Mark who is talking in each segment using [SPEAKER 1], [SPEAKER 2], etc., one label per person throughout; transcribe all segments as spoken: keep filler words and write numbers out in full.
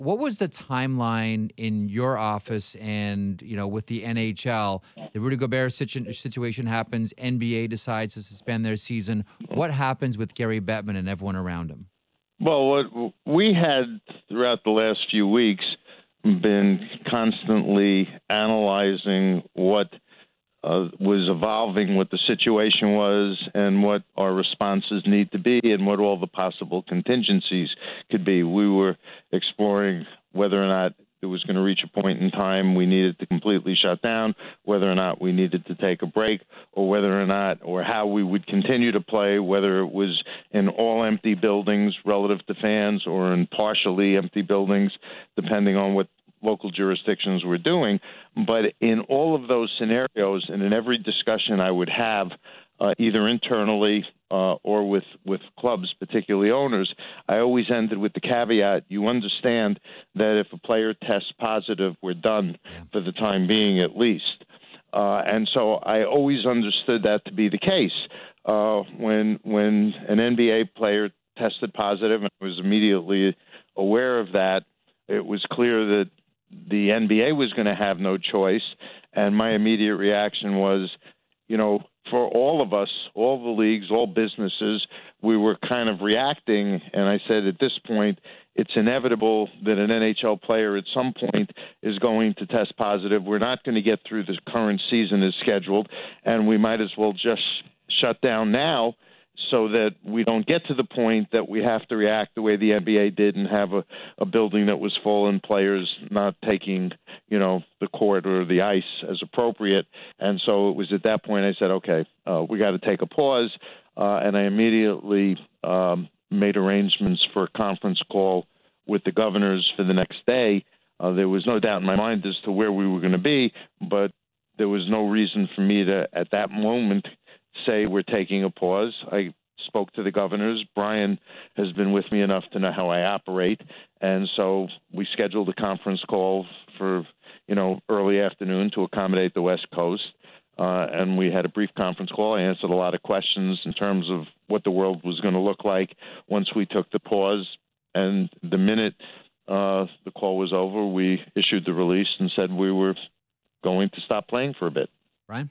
[SPEAKER 1] What was the timeline in your office and, you know, with the N H L? The Rudy Gobert situ- situation happens. N B A decides to suspend their season. What happens with Gary Bettman and everyone around him?
[SPEAKER 2] Well, what we had throughout the last few weeks been constantly analyzing what uh, was evolving, what the situation was, and what our responses need to be, and what all the possible contingencies could be. We were exploring whether or not it was going to reach a point in time we needed to completely shut down, whether or not we needed to take a break, or whether or not, or how we would continue to play, whether it was in all empty buildings relative to fans or in partially empty buildings, depending on what local jurisdictions were doing. But in all of those scenarios, and in every discussion I would have, uh, either internally uh, or with, with clubs, particularly owners, I always ended with the caveat, you understand that if a player tests positive, we're done for the time being at least. Uh, and so I always understood that to be the case. Uh, when when an N B A player tested positive, and I was immediately aware of that, it was clear that the N B A was going to have no choice. And my immediate reaction was, you know, for all of us, all the leagues, all businesses, we were kind of reacting. And I said, at this point, it's inevitable that an N H L player at some point is going to test positive. We're not going to get through the current season as scheduled, and we might as well just shut down now so that we don't get to the point that we have to react the way the N B A did and have a, a building that was full and players not taking, you know, the court or the ice as appropriate. And so it was at that point I said, okay, uh, we got to take a pause. Uh, and I immediately um, made arrangements for a conference call with the governors for the next day. Uh, there was no doubt in my mind as to where we were going to be, but there was no reason for me to, at that moment, say we're taking a pause. I spoke to the governors. Brian has been with me enough to know how I operate. And so we scheduled a conference call for, you know, early afternoon to accommodate the West Coast. Uh, and we had a brief conference call. I answered a lot of questions in terms of what the world was going to look like once we took the pause. And the minute uh, the call was over, we issued the release and said we were going to stop playing for a bit.
[SPEAKER 1] Brian?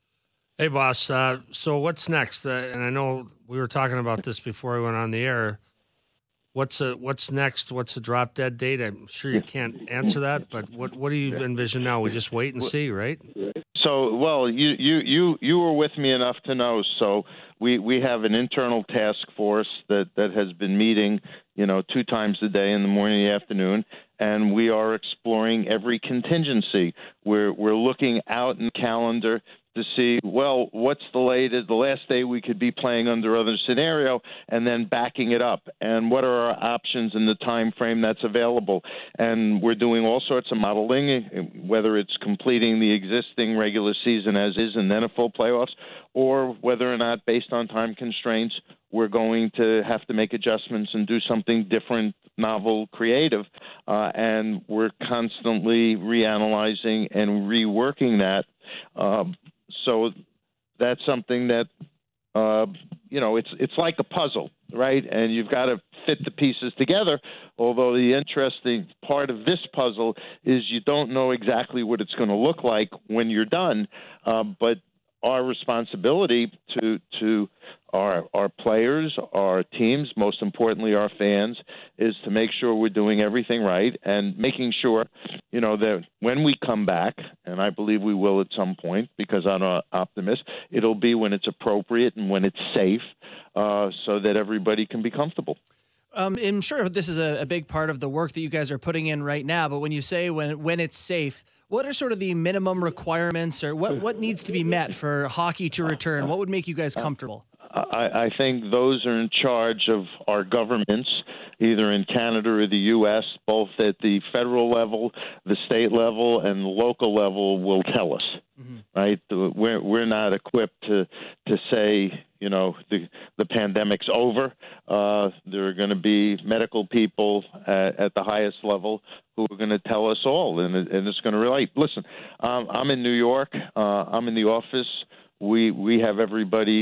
[SPEAKER 3] Hey, boss. Uh, so what's next? Uh, and I know we were talking about this before we went on the air. What's a, what's next? What's a drop dead date? I'm sure you can't answer that, but what what do you envision now? We just wait and see, right?
[SPEAKER 2] So, well, you you you you were with me enough to know. So we we have an internal task force that that has been meeting, you know, two times a day in the morning and the afternoon, and we are exploring every contingency. We're we're looking out in the calendar to see, well, what's the latest, the last day we could be playing under other scenario, and then backing it up. And what are our options in the time frame that's available? And we're doing all sorts of modeling, whether it's completing the existing regular season as is and then a full playoffs, or whether or not, based on time constraints, we're going to have to make adjustments and do something different, novel, creative. Uh, and we're constantly reanalyzing and reworking that. Uh, So that's something that, uh, you know, it's it's like a puzzle, right? And you've got to fit the pieces together, although the interesting part of this puzzle is you don't know exactly what it's going to look like when you're done. Uh, but our responsibility to to our our players, our teams, most importantly our fans, is to make sure we're doing everything right and making sure, you know, that when we come back, and I believe we will at some point because I'm an optimist, it'll be when it's appropriate and when it's safe, uh, so that everybody can be comfortable.
[SPEAKER 4] Um, I'm sure this is a, a big part of the work that you guys are putting in right now, but when you say when when it's safe, what are sort of the minimum requirements, or what, what needs to be met for hockey to return? What would make you guys comfortable?
[SPEAKER 2] I, I think those are in charge of our governments, either in Canada or the U S, both at the federal level, the state level, and the local level will tell us, mm-hmm. right? We're, we're not equipped to to say, you know, the, the pandemic's over. Uh, there are going to be medical people at, at the highest level who are going to tell us all, and, and it's going to relate. Listen, um, I'm in New York. Uh, I'm in the office. We we have everybody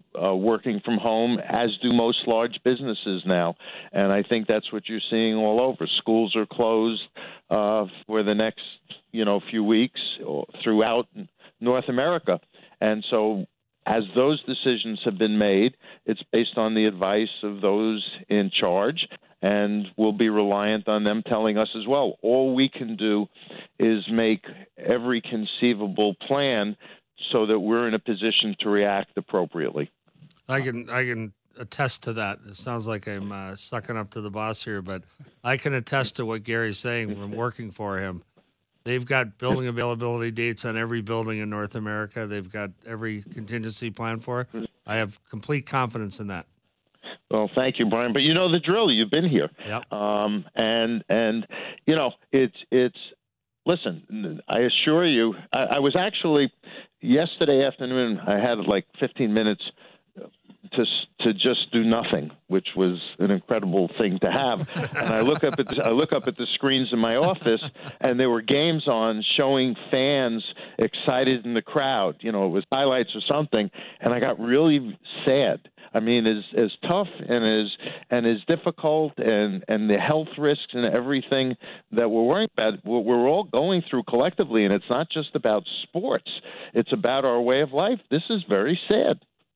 [SPEAKER 2] uh, working from home, as do most large businesses now. And I think that's what you're seeing all over. Schools are closed uh, for the next, you know, few weeks throughout North America. And so as those decisions have been made, it's based on the advice of those in charge, and we'll be reliant on them telling us as well. All we can do is make every conceivable plan so that we're in a position to react appropriately.
[SPEAKER 3] I can I can attest to that. It sounds like I'm uh, sucking up to the boss here, but I can attest to what Gary's saying from working for him. They've got building availability dates on every building in North America. They've got every contingency plan for it. I have complete confidence in that.
[SPEAKER 2] Well, thank you, Brian. But you know the drill. You've been here.
[SPEAKER 3] Yep.
[SPEAKER 2] Um, and, and you know, it's, it's, listen, I assure you, I, I was actually, yesterday afternoon, I had like fifteen minutes to to just do nothing, which was an incredible thing to have. And I look up at the, I look up at the screens in my office, and there were games on showing fans excited in the crowd. You know, it was highlights or something, and I got really sad. I mean, as as tough and as and as difficult, and and the health risks and everything that we're worrying about, we're, we're all going through collectively, and it's not just about sports; it's about our way of life. This is very sad.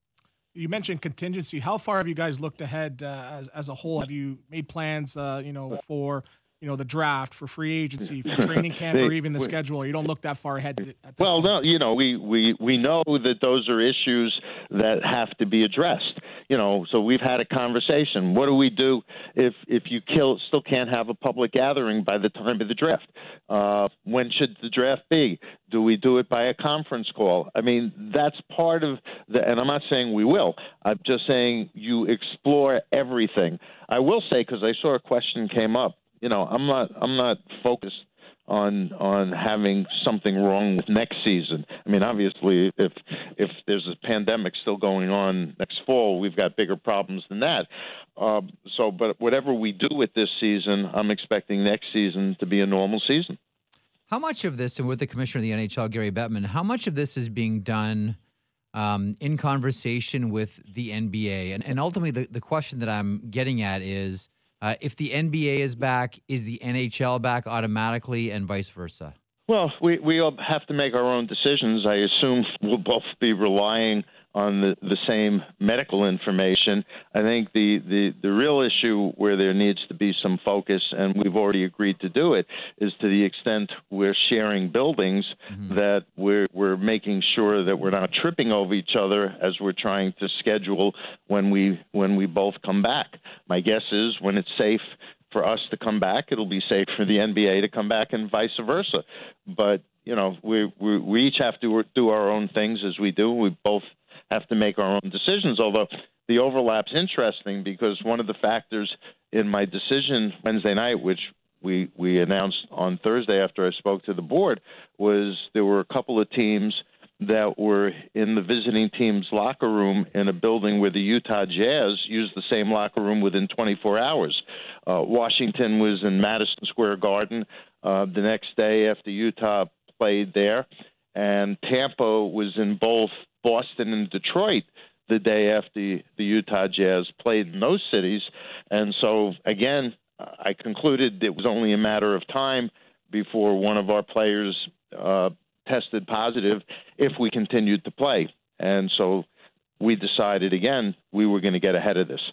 [SPEAKER 5] You mentioned contingency. How far have you guys looked ahead uh, as as a whole? Have you made plans, uh, you know, for you know the draft, for free agency, for training camp, or even the we, schedule? You don't look that far ahead. At this
[SPEAKER 2] well,
[SPEAKER 5] point.
[SPEAKER 2] no, you know, we, we we know that those are issues that have to be addressed. You know, so we've had a conversation. What do we do if if you kill still can't have a public gathering by the time of the draft? Uh, when should the draft be? Do we do it by a conference call? I mean, that's part of the, and I'm not saying we will. I'm just saying you explore everything. I will say, because I saw a question came up, you know, I'm not, I'm not focused on on having something wrong with next season. I mean, obviously, if if there's a pandemic still going on next fall, we've got bigger problems than that. Uh, so, but whatever we do with this season, I'm expecting next season to be a normal season.
[SPEAKER 1] How much of this, and with the commissioner of the N H L, Gary Bettman, how much of this is being done um, in conversation with the N B A? And, and ultimately, the, the question that I'm getting at is, uh, if the N B A is back, is the N H L back automatically, and vice versa?
[SPEAKER 2] Well, we, we all have to make our own decisions. I assume we'll both be relying on the, the same medical information. I think the, the, the real issue where there needs to be some focus, and we've already agreed to do it, is to the extent we're sharing buildings, mm-hmm. that we're, we're making sure that we're not tripping over each other as we're trying to schedule when we, when we both come back. My guess is when it's safe for us to come back, it'll be safe for the N B A to come back, and vice versa. But, you know, we, we, we each have to do our own things as we do. We both have to make our own decisions, although the overlap's interesting because one of the factors in my decision Wednesday night, which we, we announced on Thursday after I spoke to the board, was there were a couple of teams that were in the visiting team's locker room in a building where the Utah Jazz used the same locker room within twenty-four hours. Uh, Washington was in Madison Square Garden uh, the next day after Utah played there, and Tampa was in both Boston and Detroit the day after the Utah Jazz played in those cities. And so, again, I concluded it was only a matter of time before one of our players uh, tested positive if we continued to play. And so we decided, again, we were going to get ahead of this.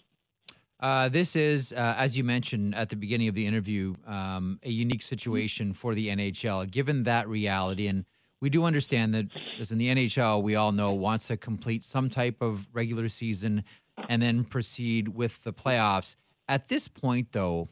[SPEAKER 1] Uh, this is, uh, as you mentioned at the beginning of the interview, um, a unique situation for the N H L. Given that reality, and we do understand that, as in the N H L, we all know, wants to complete some type of regular season and then proceed with the playoffs. At this point, though,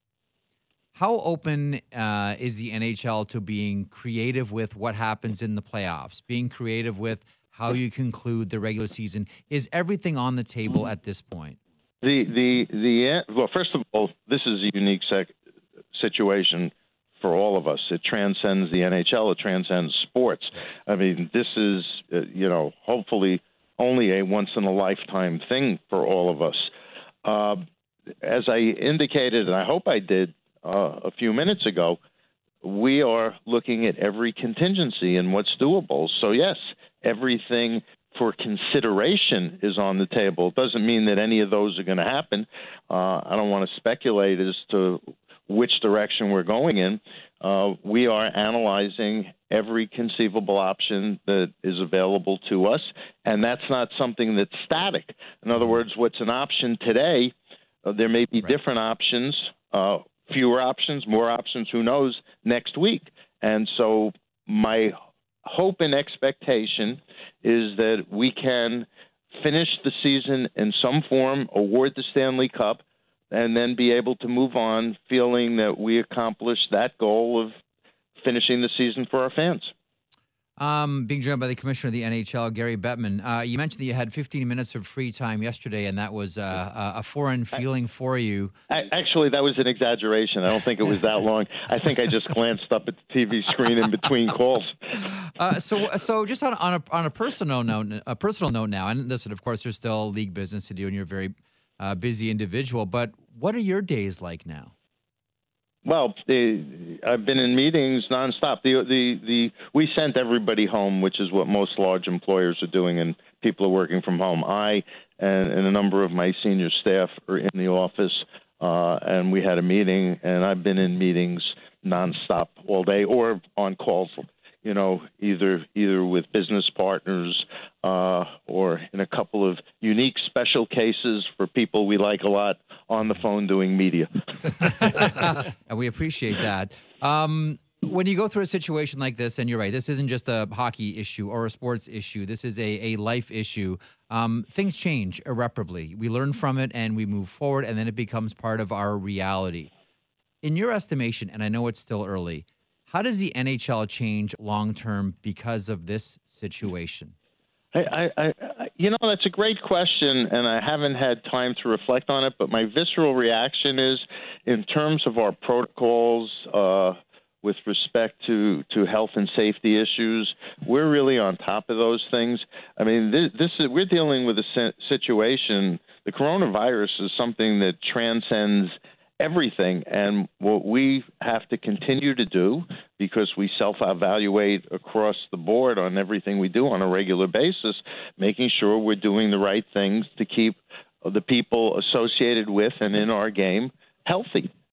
[SPEAKER 1] how open uh, is the N H L to being creative with what happens in the playoffs, being creative with how you conclude the regular season? Is everything on the table at this point?
[SPEAKER 2] The the the well, first of all, this is a unique sec- situation for all of us. It transcends the N H L. It transcends sports. I mean, this is, uh, you know, hopefully only a once-in-a-lifetime thing for all of us. Uh, as I indicated, and I hope I did uh, a few minutes ago, we are looking at every contingency and what's doable. So, yes, everything for consideration is on the table. It doesn't mean that any of those are going to happen. Uh, I don't want to speculate as to which direction we're going in. Uh, we are analyzing every conceivable option that is available to us, and that's not something that's static. In other words, what's an option today, uh, there may be right. different options, uh, fewer options, more options, who knows, next week. And so my hope and expectation is that we can finish the season in some form, award the Stanley Cup, and then be able to move on feeling that we accomplished that goal of finishing the season for our fans.
[SPEAKER 1] Um, being joined by the commissioner of the N H L, Gary Bettman. Uh, you mentioned that you had fifteen minutes of free time yesterday, and that was uh, a foreign feeling for you.
[SPEAKER 2] Actually, that was an exaggeration. I don't think it was that long. I think I just glanced up at the T V screen in between calls.
[SPEAKER 1] Uh, so, so just on, on a on a personal note, a personal note now, and listen, of course, there's still league business to do, and you're a very uh, busy individual. But what are your days like now?
[SPEAKER 2] Well, the, I've been in meetings nonstop. The, the the we sent everybody home, which is what most large employers are doing, and people are working from home. I and, and a number of my senior staff are in the office, uh, and we had a meeting, and I've been in meetings nonstop all day or on calls, you know, either either with business partners uh, or in a couple of unique special cases for people we like a lot on the phone doing media.
[SPEAKER 1] And we appreciate that. Um, when you go through a situation like this, and you're right, this isn't just a hockey issue or a sports issue. This is a, a life issue. Um, things change irreparably. We learn from it and we move forward, and then it becomes part of our reality. In your estimation, and I know it's still early, how does the N H L change long-term because of this situation?
[SPEAKER 2] I, I, I, you know, that's a great question, and I haven't had time to reflect on it, but my visceral reaction is, in terms of our protocols uh, with respect to, to health and safety issues, we're really on top of those things. I mean, this, this is, we're dealing with a situation. The coronavirus is something that transcends everything, and what we have to continue to do, because we self-evaluate across the board on everything we do on a regular basis, making sure we're doing the right things to keep the people associated with and in our game healthy.